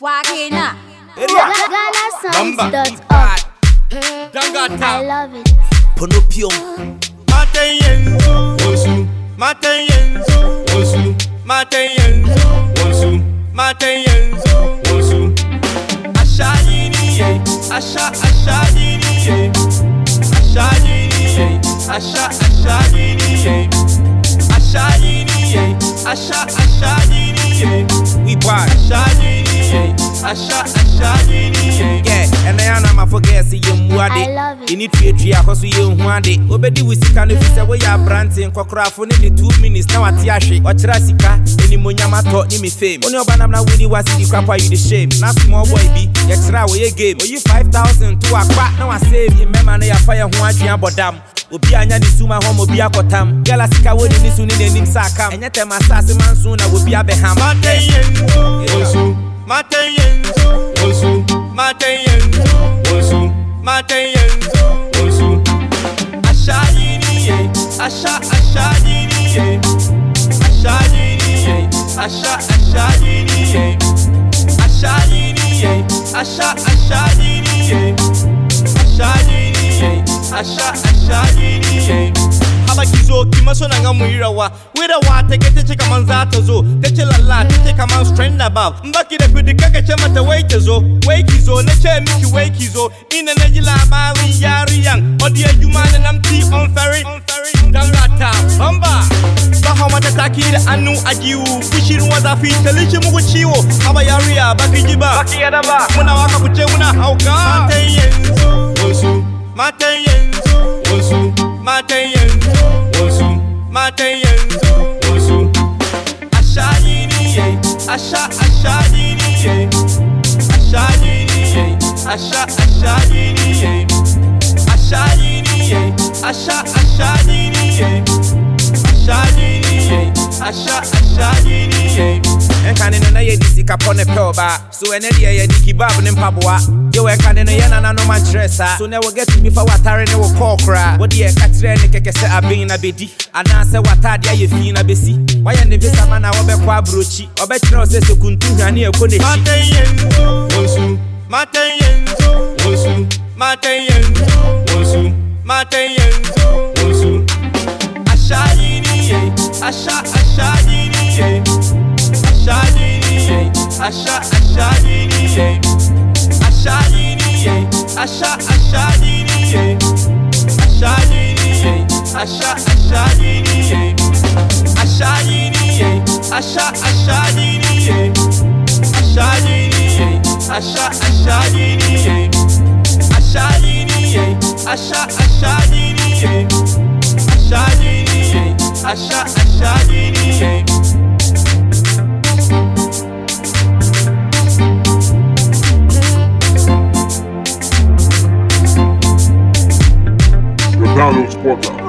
Wagina. GhanaSongs.org. I love it. Ponopium. Mateyenzu, Wosu. Mateyenzu, Wosu. Mateyenzu, Wosu. Mateyenzu, Wosu. Ashayini ye, ashayini ye. Ashayini ye, ashayini ye. Ashayini ye, ashayini ye. We part. Ashayini ye, ashayini ye. Yeah, and I am forget see you mwade. I love it. You need to try cause you mwade. Obedi we sika no fisa we ya brantin kokra ni 2 minutes na wati ahwe. Ochira sika eni monyama to ni me fame. Oni obanam na wini wasi di kwapa you the shame. Na small boy bi ye try we game. Oyi 5,000 to akpa na wa save ye mema na ya fire ho adwan bodam. Obi anya ni suma hom obi akotam. Gala sika we ni su ni nenim sakam. Enye tema sase manso na obi abeham. Mateyenzu, Wosu. Mateyenzu, Wosu. Mateyenzu, Wosu. Mateyenzu, Wosu. Ashayini ye, ashayini ye. Ashayini ye, ashayini ye. Ashayini ye, ashayini ye. Ashayini ye, ashayini ye. Abakizo kimaso na ngamuirawa wira wa tekete cheka manzata zo teche lala teche kama strand above mbaki da kudika chema ta wakezo wakezo na che miki wakezo ina na jila bawi yari yang odi ajuma na namti on ferry dangata bamba baha mata takira anu ajiu kushiru waza fi talishi mugu chiwo aba yari ya bakijiba bakiyada ba muna waka kuche muna hauka mateyenzu wosu mateyenzu wosu mateyenzu wosu mateyenzu wosu ashayini ye ashayini ye ashayini ye ashayini ye ashayini ye ashayini ye ashayini ye ashayini ye Enkane no na ye disika pone pelba. So ene de ye diki bab ne mpaboa. Yo enkane no ye na no man tresa. So ne we get me fa watare ne wo kokra. Wo de ye ka kire ne keke se abin na bedi. Ana se watade ye fi na besi. Wa ye ne visa mana wo be kwa brochi. Obe kire o se sekuntu hwane e ko ne chi. Mateyenzu, Wosu. Mateyenzu, Wosu. Mateyenzu, Wosu. Mateyenzu, Wosu. Ashayini ye, ashayini ye. Ashayini ye, ashayini ye. Ashayini ye, ashayini ye. Ashayini ye, ashayini ye. Ashayini ye, ashayini ye. Ashayini ye, ashayini ye. Ashayini ye, ashayini ye. Ashayini ye, ashayini ye. Download Sports.